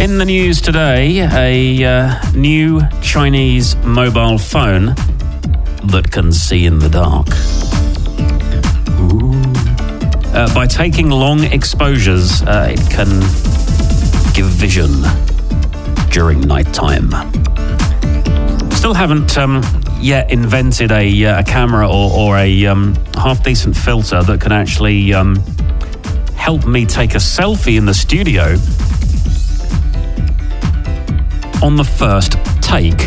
In the news today, a new Chinese mobile phone that can see in the dark. By taking long exposures, it can give vision during nighttime. Still haven't yet invented a camera or a half-decent filter that can actually help me take a selfie in the studio on the first take.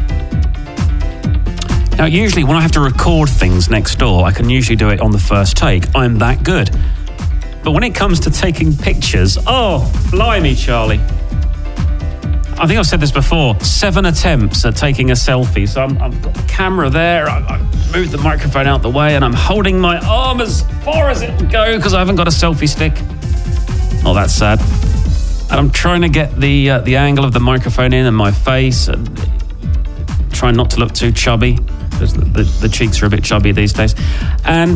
Now, usually when I have to record things next door, I can usually do it on the first take. I'm that good. But when it comes to taking pictures, oh, blimey, Charlie. I think I've said this before, 7 attempts at taking a selfie. So I've got the camera there, I've moved the microphone out the way, and I'm holding my arm as far as it will go because I haven't got a selfie stick. Oh, that's sad. And I'm trying to get the angle of the microphone in and my face, and trying not to look too chubby, because the cheeks are a bit chubby these days. And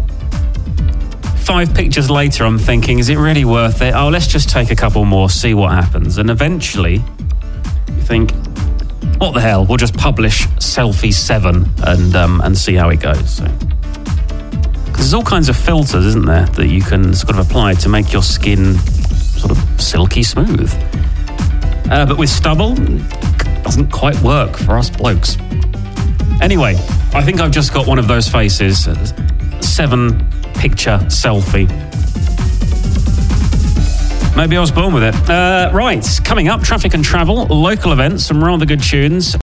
5 pictures later, I'm thinking, is it really worth it? Oh, let's just take a couple more, see what happens. And eventually, you think, what the hell? We'll just publish selfie 7 and see how it goes. So, there's all kinds of filters, isn't there, that you can sort of apply to make your skin sort of silky smooth. But with stubble, it doesn't quite work for us blokes. Anyway, I think I've just got one of those faces. 7-picture selfie. Maybe I was born with it. Right, coming up, traffic and travel, local events, some rather good tunes.